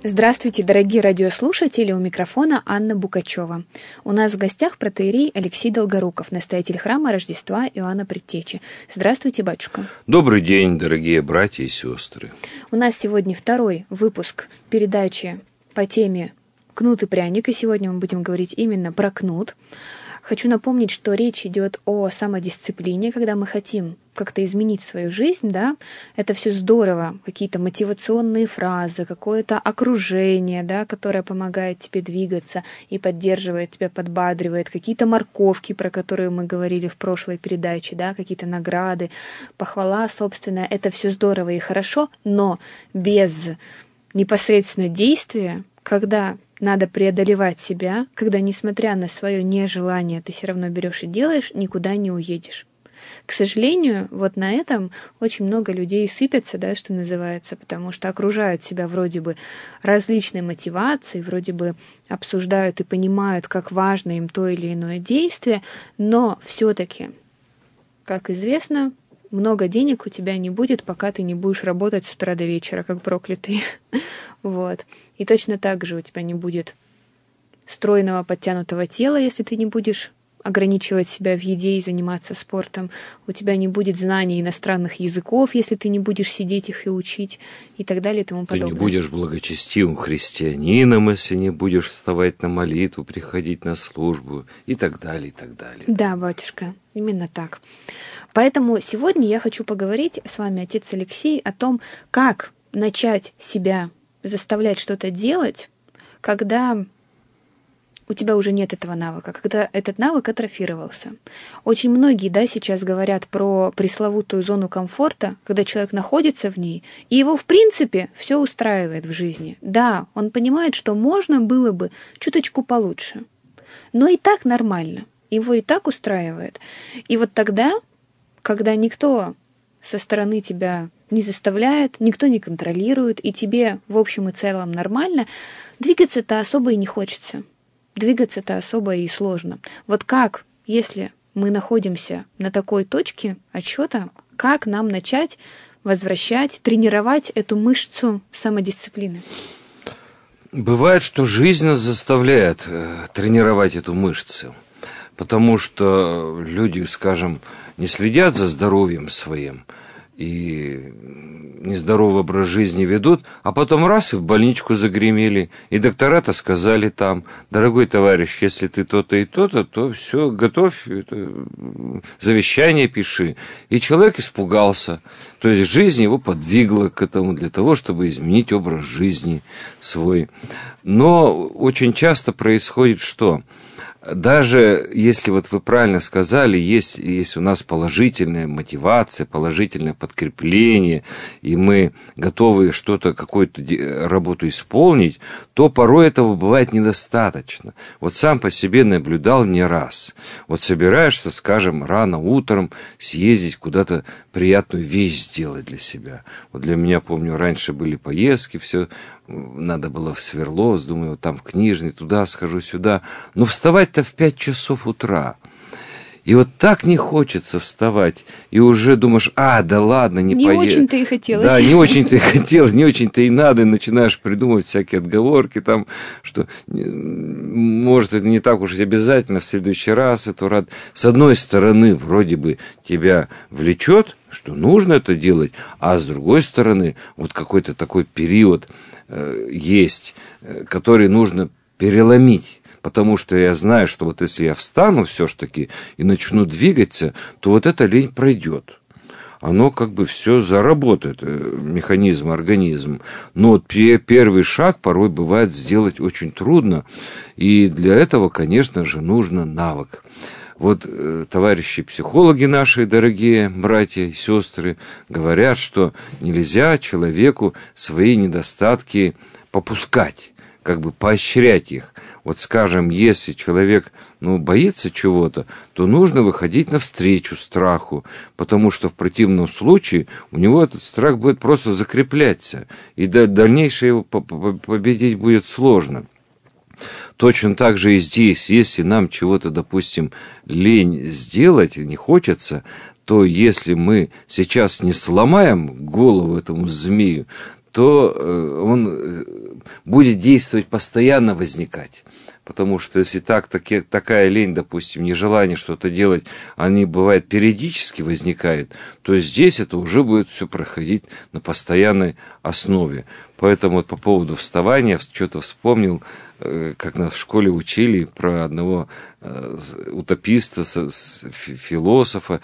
Здравствуйте, дорогие радиослушатели, у микрофона Анна Букачева. У нас в гостях протоиерей Алексей Долгоруков, настоятель храма Рождества Иоанна Предтечи. Здравствуйте, батюшка. Добрый день, дорогие братья и сестры. У нас сегодня второй выпуск передачи по теме «Кнут и пряник», и сегодня мы будем говорить именно про кнут. Хочу напомнить, что речь идет о самодисциплине, когда мы хотим как-то изменить свою жизнь, да, это все здорово, какие-то мотивационные фразы, какое-то окружение, да, которое помогает тебе двигаться и поддерживает тебя, подбадривает, какие-то морковки, про которые мы говорили в прошлой передаче, да, какие-то награды, похвала собственная, это все здорово и хорошо, но без непосредственно действия, когда надо преодолевать себя, когда, несмотря на свое нежелание, ты все равно берешь и делаешь, никуда не уедешь. К сожалению, вот на этом очень много людей сыпятся, да, что называется, потому что окружают себя вроде бы различной мотивацией, вроде бы обсуждают и понимают, как важно им то или иное действие, но все-таки, как известно, много денег у тебя не будет, пока ты не будешь работать с утра до вечера, как проклятый. Вот. И точно так же у тебя не будет стройного, подтянутого тела, если ты не будешь ограничивать себя в еде и заниматься спортом. У тебя не будет знаний иностранных языков, если ты не будешь сидеть их и учить, и так далее, и тому подобное. Ты не будешь благочестивым христианином, если не будешь вставать на молитву, приходить на службу, и так далее, и так далее. Да, батюшка, именно так. Поэтому сегодня я хочу поговорить с вами, отец Алексей, о том, как начать себя заставлять что-то делать, когда у тебя уже нет этого навыка, когда этот навык атрофировался. Очень многие, да, сейчас говорят про пресловутую зону комфорта, когда человек находится в ней, и его, в принципе, все устраивает в жизни. Да, он понимает, что можно было бы чуточку получше, но и так нормально, его и так устраивает. И вот тогда, когда никто со стороны тебя не заставляет, никто не контролирует, и тебе в общем и целом нормально, двигаться-то особо и не хочется. Двигаться-то особо и сложно. Вот как, если мы находимся на такой точке отсчета, как нам начать возвращать, тренировать эту мышцу самодисциплины? Бывает, что жизнь нас заставляет тренировать эту мышцу, потому что люди, скажем, не следят за здоровьем своим и нездоровый образ жизни ведут, а потом раз и в больничку загремели, и доктора-то сказали там: дорогой товарищ, если ты то-то и то-то, то все, готовь, завещание пиши. И человек испугался, то есть жизнь его подвигла к этому для того, чтобы изменить образ жизни свой. Но очень часто происходит что? Даже если вот вы правильно сказали, есть у нас положительная мотивация, положительное подкрепление, и мы готовы что-то, какую-то работу исполнить, то порой этого бывает недостаточно. Вот сам по себе наблюдал не раз. Вот собираешься, скажем, рано утром съездить куда-то, приятную вещь сделать для себя. Вот для меня, помню, раньше были поездки, все надо было в Свердловск, думаю, вот там в Книжный, туда схожу, сюда. Но вставать-то в 5 часов утра. И вот так не хочется вставать. И уже думаешь, да ладно, не поеду. Не очень-то и хотелось. Да, не очень-то и хотелось, не очень-то и надо. И начинаешь придумывать всякие отговорки, там, что, может, это не так уж и обязательно в следующий раз. Это с одной стороны, вроде бы тебя влечет, что нужно это делать, а с другой стороны, вот какой-то такой период есть, который нужно переломить. Потому что я знаю, что вот если я встану все-таки и начну двигаться, то вот эта лень пройдет. Оно как бы все заработает, механизм, организм. Но вот первый шаг порой бывает сделать очень трудно. И для этого, конечно же, нужно навык. Вот товарищи психологи наши, дорогие братья и сестры, говорят, что нельзя человеку свои недостатки попускать, как бы поощрять их. Вот, скажем, если человек, боится чего-то, то нужно выходить навстречу страху, потому что в противном случае у него этот страх будет просто закрепляться, и дальнейшее его победить будет сложно. Точно так же и здесь, если нам чего-то, допустим, лень сделать, не хочется, то если мы сейчас не сломаем голову этому змею, то он будет действовать, постоянно возникать. Потому что если такая лень, допустим, нежелание что-то делать, они, бывает, периодически возникают, то здесь это уже будет все проходить на постоянной основе. Поэтому вот по поводу вставания, что-то вспомнил, как нас в школе учили про одного утописта, философа,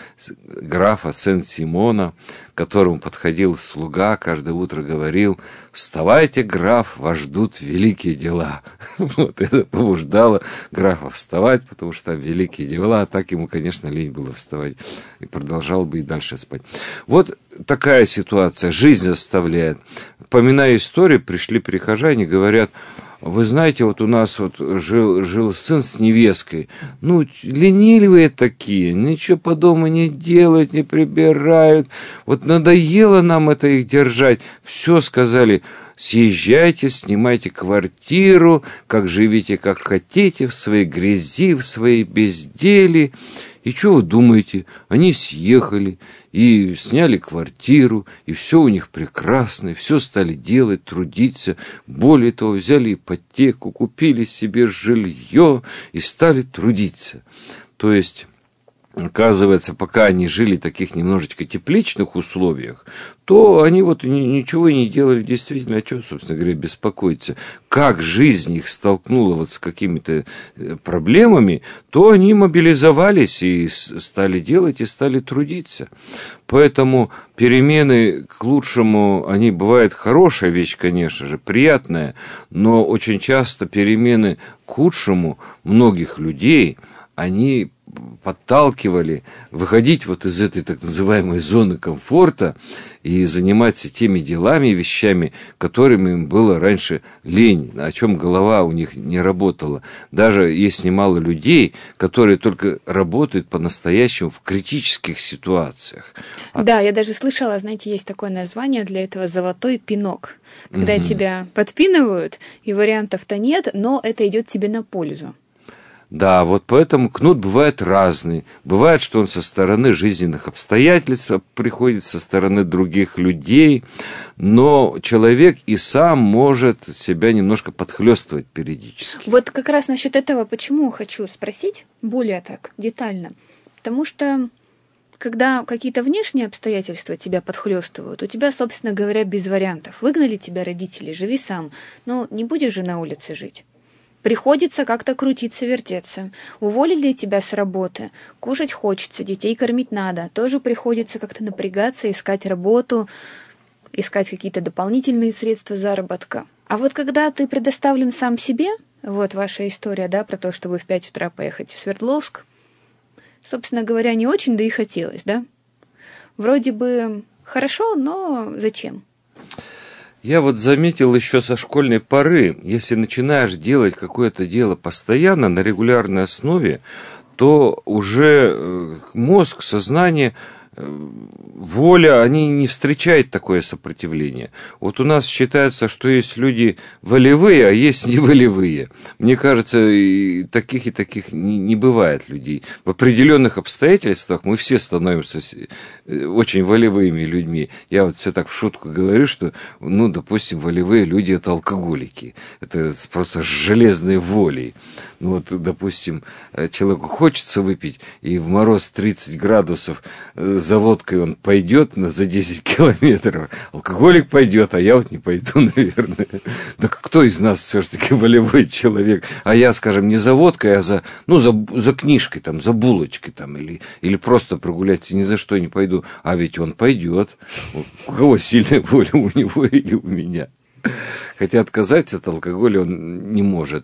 графа Сен-Симона, к которому подходил слуга, каждое утро говорил: «Вставайте, граф, вас ждут великие дела». Вот это побуждало графа вставать, потому что там великие дела, а так ему, конечно, лень было вставать, и продолжал бы и дальше спать. Вот такая ситуация, жизнь заставляет. Поминая историю, пришли прихожане, говорят: вы знаете, вот у нас вот жил сын с невесткой, ну, ленивые такие, ничего по дому не делают, не прибирают, вот надоело нам это их держать, все сказали: съезжайте, снимайте квартиру, как живите, как хотите, в своей грязи, в своей безделии. И что вы думаете? Они съехали и сняли квартиру, и все у них прекрасно, и все стали делать, трудиться. Более того, взяли ипотеку, купили себе жилье и стали трудиться. То есть, оказывается, пока они жили в таких немножечко тепличных условиях, то они вот ничего и не делали действительно. А что, собственно говоря, беспокоиться? Как жизнь их столкнула вот с какими-то проблемами, то они мобилизовались и стали делать, и стали трудиться. Поэтому перемены к лучшему, они бывают хорошая вещь, конечно же, приятная, но очень часто перемены к худшему многих людей, они подталкивали выходить вот из этой так называемой зоны комфорта и заниматься теми делами и вещами, которыми им было раньше лень, о чем голова у них не работала. Даже есть немало людей, которые только работают по-настоящему в критических ситуациях. Да, я даже слышала, знаете, есть такое название для этого — золотой пинок. Когда тебя подпинывают, и вариантов-то нет, но это идет тебе на пользу. Да, вот поэтому кнут бывает разный. Бывает, что он со стороны жизненных обстоятельств приходит, со стороны других людей, но человек и сам может себя немножко подхлёстывать периодически. Вот как раз насчет этого почему хочу спросить более так детально. Потому что когда какие-то внешние обстоятельства тебя подхлёстывают, у тебя, собственно говоря, без вариантов. Выгнали тебя родители, живи сам. Но не будешь же на улице жить. Приходится как-то крутиться, вертеться. Уволили тебя с работы, кушать хочется, детей кормить надо. Тоже приходится как-то напрягаться, искать работу, искать какие-то дополнительные средства заработка. А вот когда ты предоставлен сам себе, вот ваша история, да, про то, чтобы в 5 утра поехать в Свердловск, собственно говоря, не очень, да и хотелось, да? Вроде бы хорошо, но зачем? Я вот заметил еще со школьной поры, если начинаешь делать какое-то дело постоянно, на регулярной основе, то уже мозг, сознание, воля, они не встречают такое сопротивление. Вот у нас считается, что есть люди волевые, а есть неволевые. Мне кажется, и таких не бывает людей. В определенных обстоятельствах мы все становимся очень волевыми людьми. Я вот все так в шутку говорю, что, ну, допустим, волевые люди – это алкоголики. Это просто с железной волей. Ну, вот, допустим, человеку хочется выпить, и в мороз 30 градусов за водкой он пойдет за 10 километров. Алкоголик пойдет, а я вот не пойду, наверное. Да кто из нас все-таки волевой человек? А я, скажем, не за водкой, а за книжкой, там, за булочкой, там, или просто прогуляться, ни за что не пойду. А ведь он пойдет. У кого сильная воля, у него или у меня? Хотя отказаться от алкоголя он не может.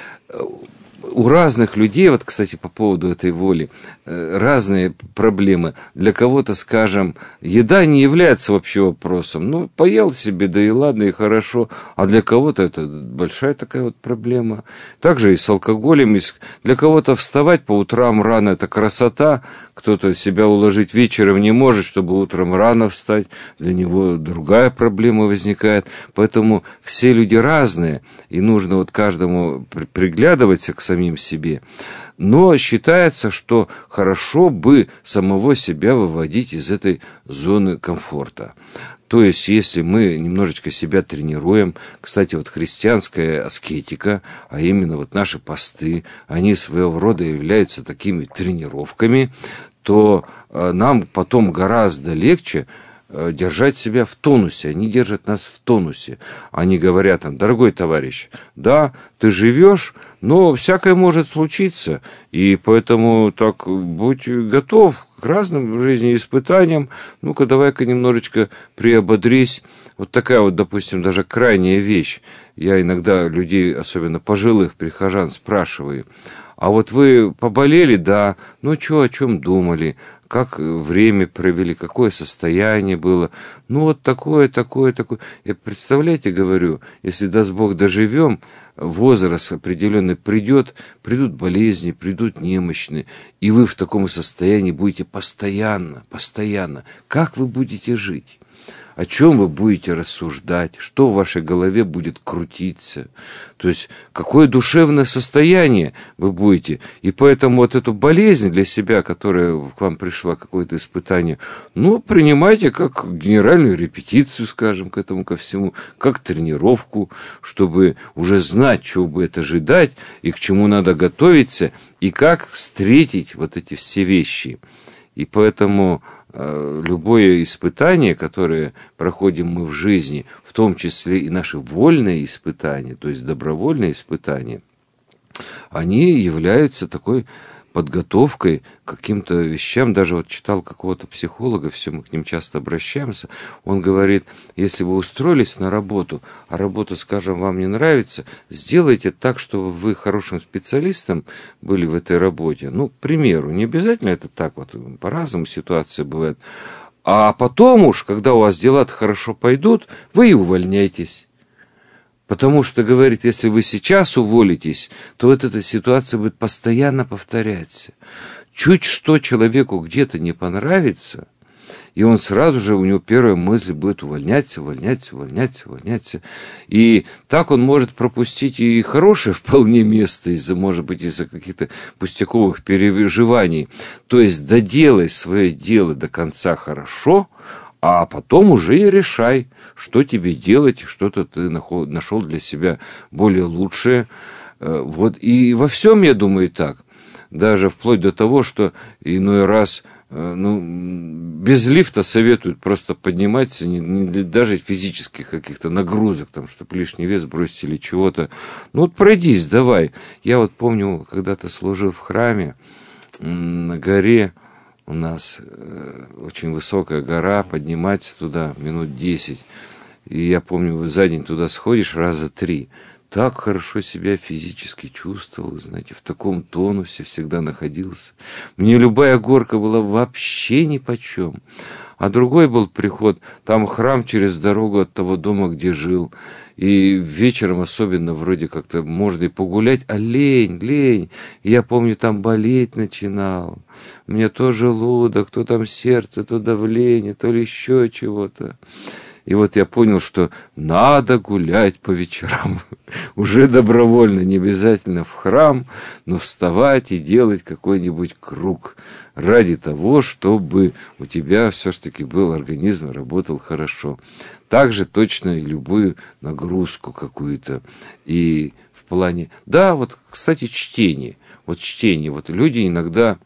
У разных людей, вот, кстати, по поводу этой воли, разные проблемы. Для кого-то, скажем, еда не является вообще вопросом. Ну, поел себе, да и ладно, и хорошо. А для кого-то это большая такая вот проблема. Также и с алкоголем. Для кого-то вставать по утрам рано – это красота. Кто-то себя уложить вечером не может, чтобы утром рано встать. Для него другая проблема возникает. Поэтому все люди разные, и нужно вот каждому приглядываться к самим себе. Но считается, что хорошо бы самого себя выводить из этой зоны комфорта. То есть, если мы немножечко себя тренируем, кстати, вот христианская аскетика, а именно вот наши посты, они своего рода являются такими тренировками, то нам потом гораздо легче держать себя в тонусе. Они держат нас в тонусе. Они говорят нам: дорогой товарищ, да, ты живешь, но всякое может случиться, и поэтому так будь готов к разным в жизни испытаниям. Ну-ка, давай-ка немножечко приободрись. Вот такая вот, допустим, даже крайняя вещь. Я иногда людей, особенно пожилых прихожан, спрашиваю: а вот вы поболели, да, ну что, о чем думали, как время провели, какое состояние было, ну вот такое. Я, представляете, говорю, если, даст Бог, доживем, возраст определенный придут болезни, придут немощные, и вы в таком состоянии будете постоянно. Как вы будете жить? О чем вы будете рассуждать, что в вашей голове будет крутиться, то есть какое душевное состояние вы будете. И поэтому вот эту болезнь для себя, которая к вам пришла, какое-то испытание, ну, принимайте как генеральную репетицию, скажем, к этому ко всему, как тренировку, чтобы уже знать, чего будет ожидать, и к чему надо готовиться, и как встретить вот эти все вещи. И поэтому любое испытание, которое проходим мы в жизни, в том числе и наши вольные испытания, то есть добровольные испытания, они являются такой подготовкой к каким-то вещам. Даже вот читал какого-то психолога, все мы к ним часто обращаемся, он говорит: если вы устроились на работу, а работа, скажем, вам не нравится, сделайте так, чтобы вы хорошим специалистом были в этой работе. Ну, к примеру, не обязательно это так, вот по-разному ситуации бывает. А потом уж, когда у вас дела-то хорошо пойдут, вы и увольняйтесь. Потому что, говорит, если вы сейчас уволитесь, то вот эта ситуация будет постоянно повторяться. Чуть что человеку где-то не понравится, и он сразу же, у него первая мысль будет увольняться. И так он может пропустить и хорошее вполне место, может быть, из-за каких-то пустяковых переживаний. То есть доделай свое дело до конца хорошо, а потом уже и решай, что тебе делать, что-то ты нашел для себя более лучшее. Вот. И во всем, я думаю, так. Даже вплоть до того, что иной раз без лифта советуют просто подниматься, даже физических каких-то нагрузок, там, чтобы лишний вес бросить или чего-то. Ну вот пройдись, давай. Я вот помню, когда-то служил в храме на горе. У нас очень высокая гора, подниматься туда минут 10. И я помню, за день туда сходишь раза 3. Так хорошо себя физически чувствовал, знаете, в таком тонусе всегда находился. Мне любая горка была вообще нипочем. А другой был приход, там храм через дорогу от того дома, где жил. И вечером особенно вроде как-то можно и погулять, а лень. Я помню, там болеть начинал. Мне то желудок, то там сердце, то давление, то ли еще чего-то. И вот я понял, что надо гулять по вечерам. Уже добровольно, не обязательно в храм, но вставать и делать какой-нибудь круг. Ради того, чтобы у тебя все-таки был организм и работал хорошо. Также точно и любую нагрузку какую-то. И в плане... Да, вот, кстати, чтение. Вот люди иногда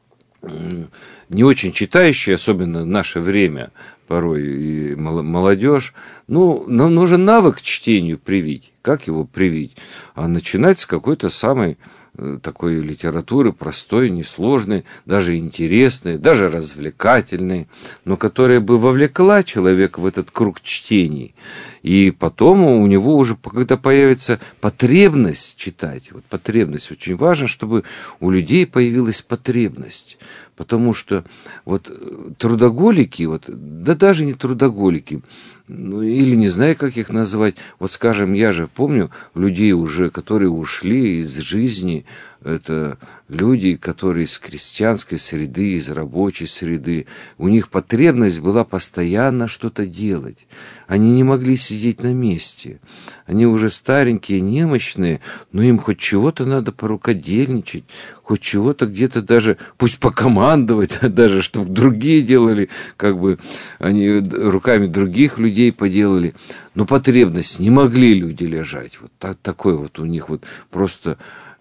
не очень читающие, особенно в наше время, порой и молодежь, нам нужен навык к чтению привить. Как его привить? А начинать с какой-то самой такой литературы, простой, несложной, даже интересной, даже развлекательной, но которая бы вовлекла человека в этот круг чтений. И потом у него уже, когда появится потребность читать, вот потребность, очень важно, чтобы у людей появилась потребность. Потому что вот трудоголики, да даже не трудоголики, ну, или не знаю, как их назвать. Вот, скажем, я же помню людей уже, которые ушли из жизни. Это люди, которые из крестьянской среды, из рабочей среды. У них потребность была постоянно что-то делать. Они не могли сидеть на месте. Они уже старенькие, немощные, но им хоть чего-то надо порукодельничать, хоть чего-то где-то даже, пусть покомандовать, даже чтобы другие делали, как бы они руками других людей поделали. Но потребность, не могли люди лежать. Вот такой вот у них вот просто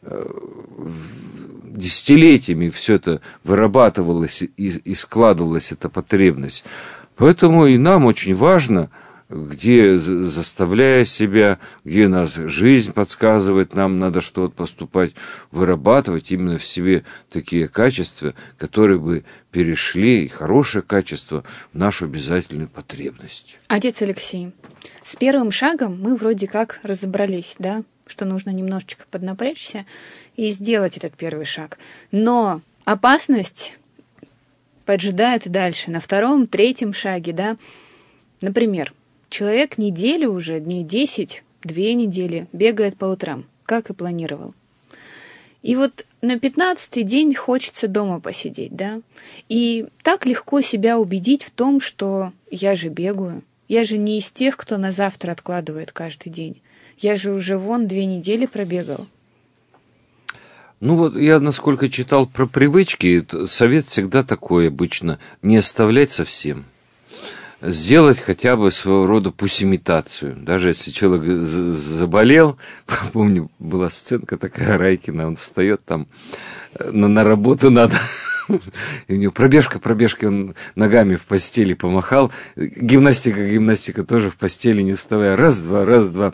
десятилетиями все это вырабатывалось и складывалась эта потребность. Поэтому и нам очень важно, где, заставляя себя, где нас жизнь подсказывает, нам надо что-то поступать, вырабатывать именно в себе такие качества, которые бы перешли, и хорошее качество, в нашу обязательную потребность. Отец Алексей, с первым шагом мы вроде как разобрались, да, что нужно немножечко поднапрячься и сделать этот первый шаг. Но опасность поджидает и дальше, на втором, третьем шаге, да. Например, человек неделю уже, дней 10, 2 недели бегает по утрам, как и планировал. И вот на 15-й день хочется дома посидеть, да. И так легко себя убедить в том, что я же бегаю, я же не из тех, кто на завтра откладывает каждый день. Я же уже 2 недели пробегал. Ну вот я, насколько читал про привычки, совет всегда такой обычно, не оставлять совсем. Сделать хотя бы своего рода пусть имитацию. Даже если человек заболел, помню, была сценка такая, Райкина, он встает там, на работу надо, и у него пробежка, он ногами в постели помахал, гимнастика тоже в постели не вставая, раз-два.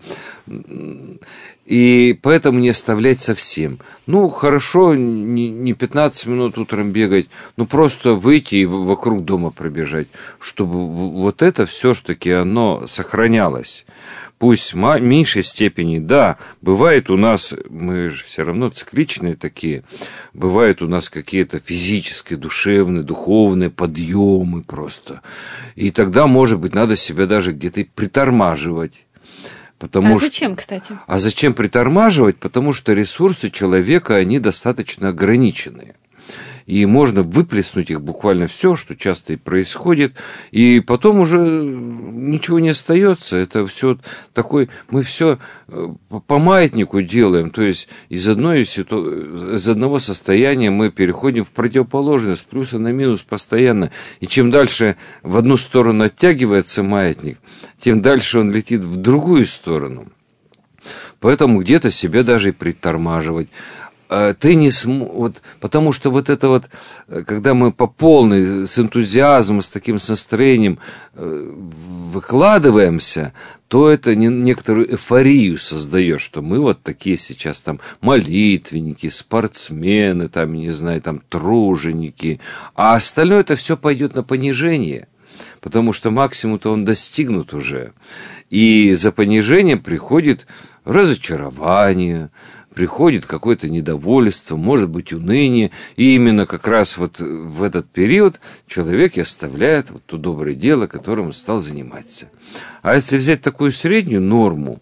И поэтому не оставлять совсем. Ну, хорошо, не 15 минут утром бегать, но просто выйти и вокруг дома пробежать, чтобы вот это все-таки оно сохранялось. Пусть в меньшей степени, да, бывает у нас, мы же все равно цикличные такие, бывают у нас какие-то физические, душевные, духовные подъемы просто. И тогда, может быть, надо себя даже где-то притормаживать. Зачем, кстати? А зачем притормаживать? Потому что ресурсы человека, они достаточно ограниченные. И можно выплеснуть их буквально все, что часто и происходит, и потом уже ничего не остается. Это все такой, мы все по маятнику делаем, то есть из одного состояния мы переходим в противоположное, с плюса на минус постоянно. И чем дальше в одну сторону оттягивается маятник, тем дальше он летит в другую сторону. Поэтому где-то себя даже и притормаживать. Ты не вот, потому что вот это вот, когда мы по полной, с энтузиазмом, с таким настроением выкладываемся, то это некоторую эйфорию создает, что мы вот такие сейчас там молитвенники, спортсмены, там, не знаю, там труженики, а остальное это все пойдет на понижение, потому что максимум-то он достигнут уже. И за понижением приходит разочарование, приходит какое-то недовольство, может быть, уныние. И именно как раз вот в этот период человек и оставляет вот то доброе дело, которым он стал заниматься. А если взять такую среднюю норму,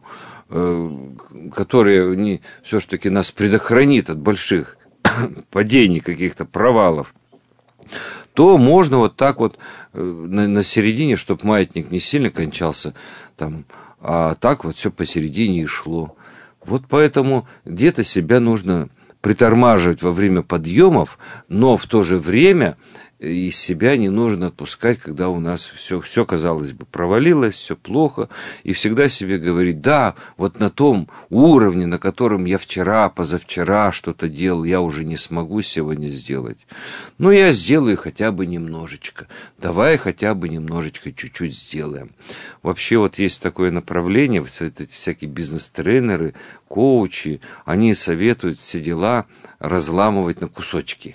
которая все-таки нас предохранит от больших падений, каких-то провалов, то можно вот так вот на середине, чтобы маятник не сильно кончался, там, а так вот все посередине и шло. Вот поэтому где-то себя нужно притормаживать во время подъемов, но в то же время из себя не нужно отпускать, когда у нас все казалось бы, провалилось, все плохо, и всегда себе говорить, да, вот на том уровне, на котором я вчера, позавчера что-то делал, я уже не смогу сегодня сделать. Но я сделаю хотя бы немножечко. Давай хотя бы немножечко, чуть-чуть сделаем. Вообще вот есть такое направление, эти всякие бизнес-тренеры, коучи, они советуют все дела разламывать на кусочки.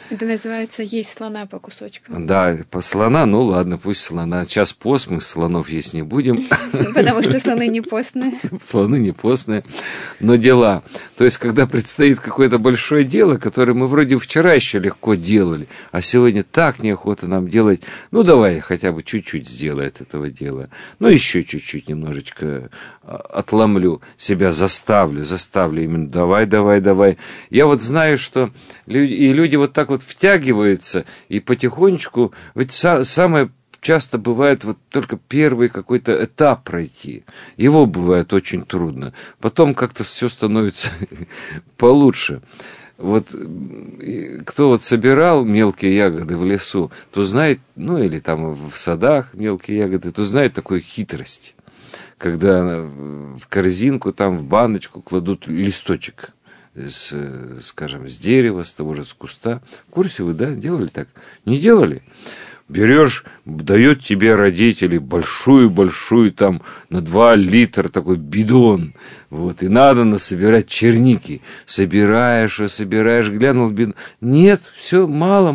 Это называется есть слона по кусочкам. Да, по слона, ну ладно, пусть слона. Час пост, мы слонов есть не будем. Потому что слоны не постные. Слоны не постные, но дела. То есть, когда предстоит какое-то большое дело, которое мы вроде вчера еще легко делали, а сегодня так неохота нам делать, ну давай хотя бы чуть-чуть сделай от этого дела. Ну еще чуть-чуть немножечко отломлю, себя заставлю именно давай. Я вот знаю, что люди вот так вот втягиваются и потихонечку, ведь самое часто бывает вот только первый какой-то этап пройти. Его бывает очень трудно. Потом как-то все становится получше. Вот кто вот собирал мелкие ягоды в лесу, то знает, ну или там в садах мелкие ягоды, то знает такую хитрость. Когда в корзинку, там в баночку кладут листочек, скажем, с дерева, с того же, с куста. В курсе вы, да, делали так? Не делали? Берешь, дает тебе родители большую там на 2 литра такой бидон, вот, и надо насобирать черники. Собираешь, глянул в бидон. Нет, все мало.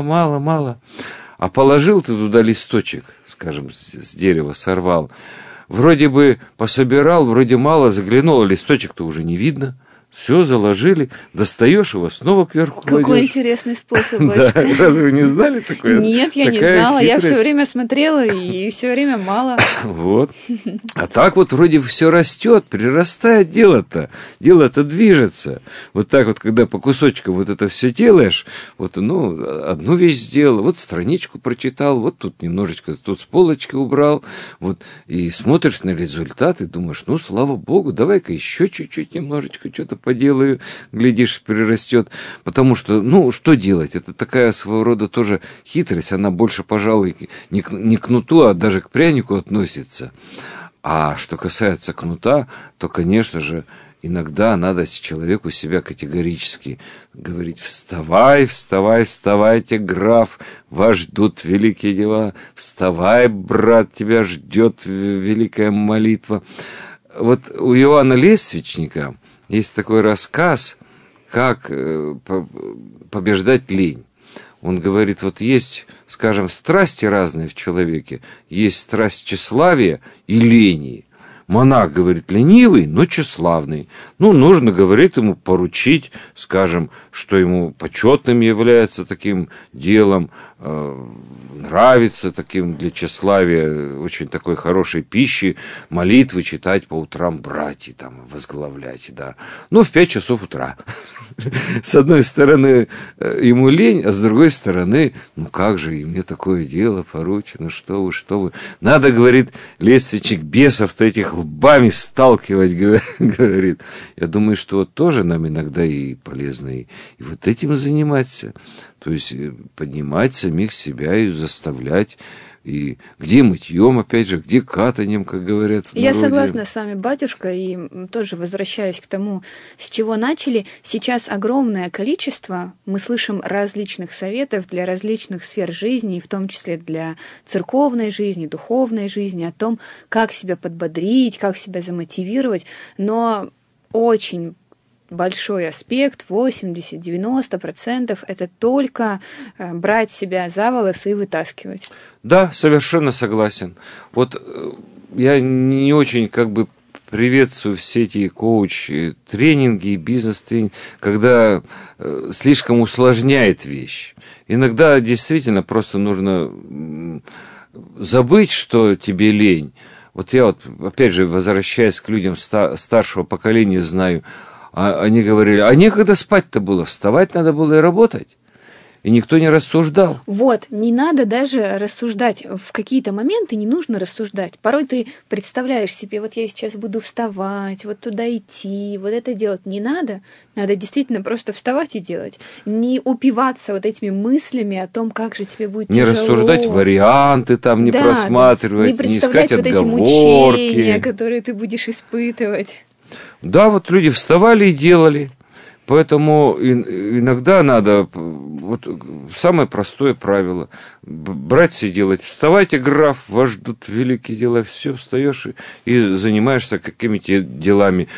А положил ты туда листочек, скажем, с дерева сорвал. Вроде бы пособирал, вроде мало, заглянул, а листочек-то уже не видно. Все заложили, достаешь его, снова кверху кладешь. Какой интересный способ. Да, разве вы не знали такое? Нет, я не знала. Я все время смотрела, и все время мало. Вот. А так вот вроде все растет, прирастает дело-то. Дело-то движется. Вот так вот, когда по кусочкам вот это все делаешь, вот, ну, одну вещь сделал, вот страничку прочитал, вот тут немножечко, тут с полочки убрал, вот, и смотришь на результат и думаешь, ну, слава богу, давай-ка еще чуть-чуть немножечко что-то поделаю, глядишь, прирастет. Потому что, ну, что делать? Это такая своего рода тоже хитрость. Она больше, пожалуй, не к кнуту, а даже к прянику относится. А что касается кнута, то, конечно же, иногда надо человеку себя категорически говорить: вставайте, граф, вас ждут великие дела. Вставай, брат, тебя ждет великая молитва. Вот у Иоанна Лествичника есть такой рассказ, как побеждать лень. Он говорит, вот есть, скажем, страсти разные в человеке. Есть страсть тщеславия и лени. Монах, говорит, ленивый, но тщеславный. Ну, нужно, говорит, ему поручить, скажем, что ему почетным является таким делом, нравится таким для тщеславия, очень такой хорошей пищи, молитвы читать по утрам братья, там, возглавлять, да. Ну, в 5 часов утра. С одной стороны, ему лень, а с другой стороны, ну, как же, и мне такое дело поручено, что вы. Надо, говорит, Лествичек, бесов-то этих лбами сталкивать, говорит. Я думаю, что вот тоже нам иногда и полезно и вот этим заниматься. То есть поднимать самих себя и заставлять. И где мытьем, опять же, где катанием, как говорят в народе. Я согласна с вами, батюшка, и тоже возвращаюсь к тому, с чего начали. Сейчас огромное количество, мы слышим различных советов для различных сфер жизни, в том числе для церковной жизни, духовной жизни, о том, как себя подбодрить, как себя замотивировать, но очень большой аспект, 80-90%, это только брать себя за волосы и вытаскивать. Да, совершенно согласен. Вот я не очень приветствую все эти коуч-тренинги, бизнес-тренинги, когда слишком усложняет вещь. Иногда действительно просто нужно забыть, что тебе лень. Вот я опять же, возвращаясь к людям старшего поколения, знаю, они говорили, а некогда спать-то было, вставать надо было и работать. И никто не рассуждал. Вот, не надо даже рассуждать. В какие-то моменты не нужно рассуждать. Порой ты представляешь себе, вот я сейчас буду вставать, вот туда идти, вот это делать. Не надо. Надо действительно просто вставать и делать. Не упиваться вот этими мыслями о том, как же тебе будет тяжело. Не рассуждать варианты, там, не просматривать, не искать вот отговорки. Эти мучения, которые ты будешь испытывать. Да, вот люди вставали и делали. Поэтому иногда надо, вот самое простое правило, брать и делать. Вставайте, граф, вас ждут великие дела. Все, встаешь и занимаешься какими-то делами.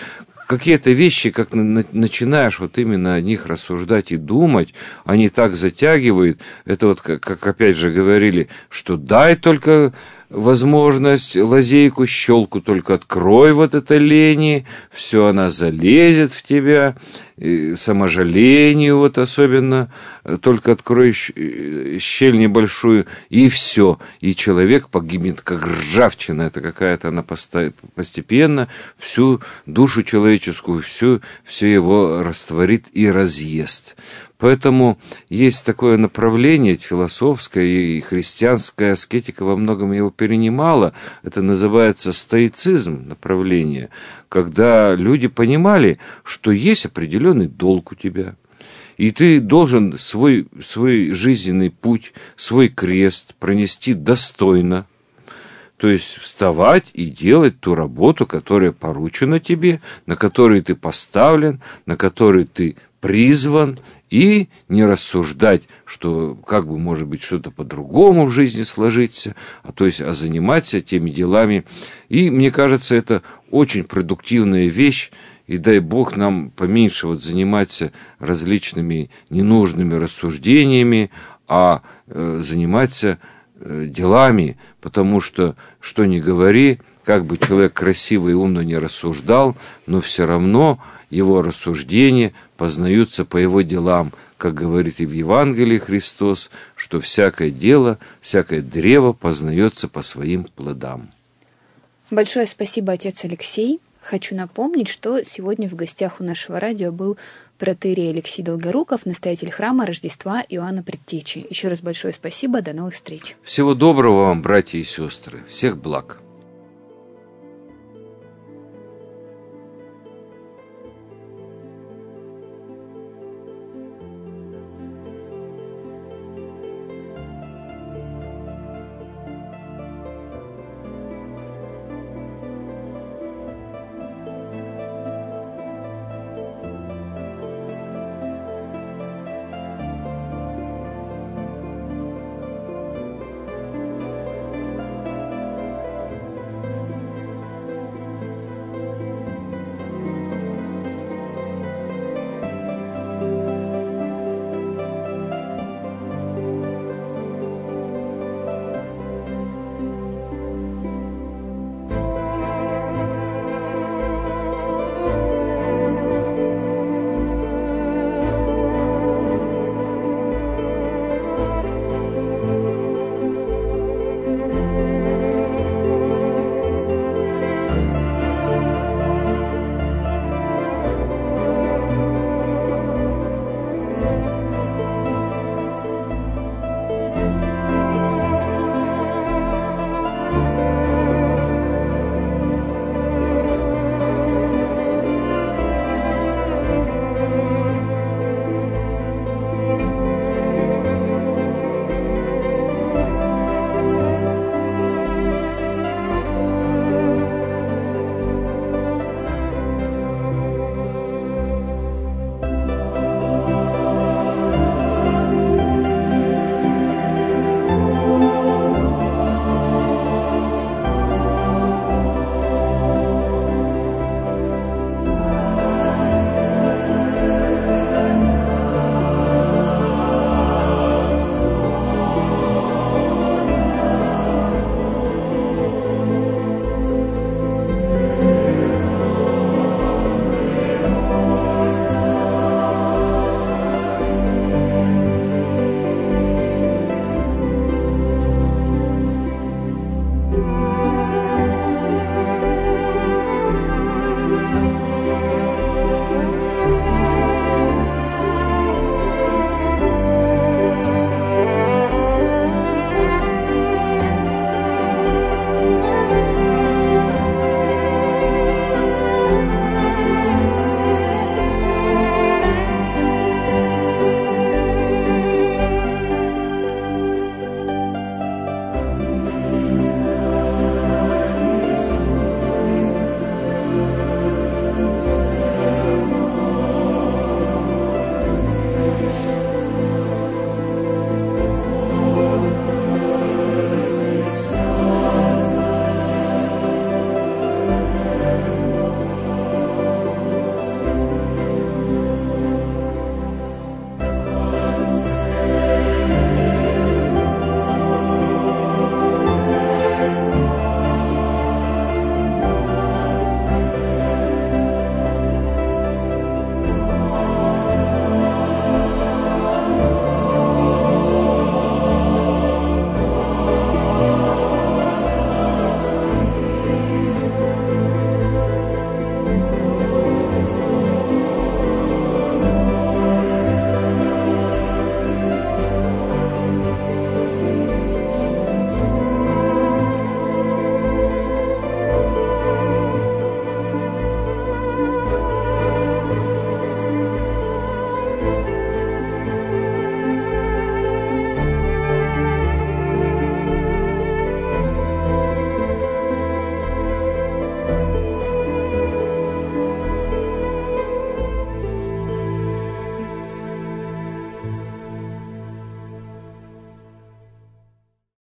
какие-то вещи, как начинаешь вот именно о них рассуждать и думать, они так затягивают. Это вот, как опять же говорили, что дай только возможность, лазейку, щелку только открой вот это лени, все она залезет в тебя, и саможалению вот особенно, только открой щель небольшую, и все, и человек погибнет, как ржавчина, это какая-то она постепенно всю душу человеческую, все его растворит и разъест. Поэтому есть такое направление философское, и христианская аскетика во многом его перенимала. Это называется стоицизм, направление, когда люди понимали, что есть определенный долг у тебя. И ты должен свой жизненный путь, свой крест пронести достойно. То есть вставать и делать ту работу, которая поручена тебе, на которой ты поставлен, на которой ты призван, и не рассуждать, что как бы, может быть, что-то по-другому в жизни сложится, а заниматься теми делами. И, мне кажется, это очень продуктивная вещь, и дай Бог нам поменьше вот заниматься различными ненужными рассуждениями, а заниматься делами, потому что ни говори, как бы человек красиво и умно не рассуждал, но все равно его рассуждения познаются по его делам, как говорит и в Евангелии Христос, что всякое дело, всякое древо познается по своим плодам. Большое спасибо, отец Алексей. Хочу напомнить, что сегодня в гостях у нашего радио был протоиерей Алексей Долгоруков, настоятель храма Рождества Иоанна Предтечи. Еще раз большое спасибо, до новых встреч. Всего доброго вам, братья и сестры, всех благ.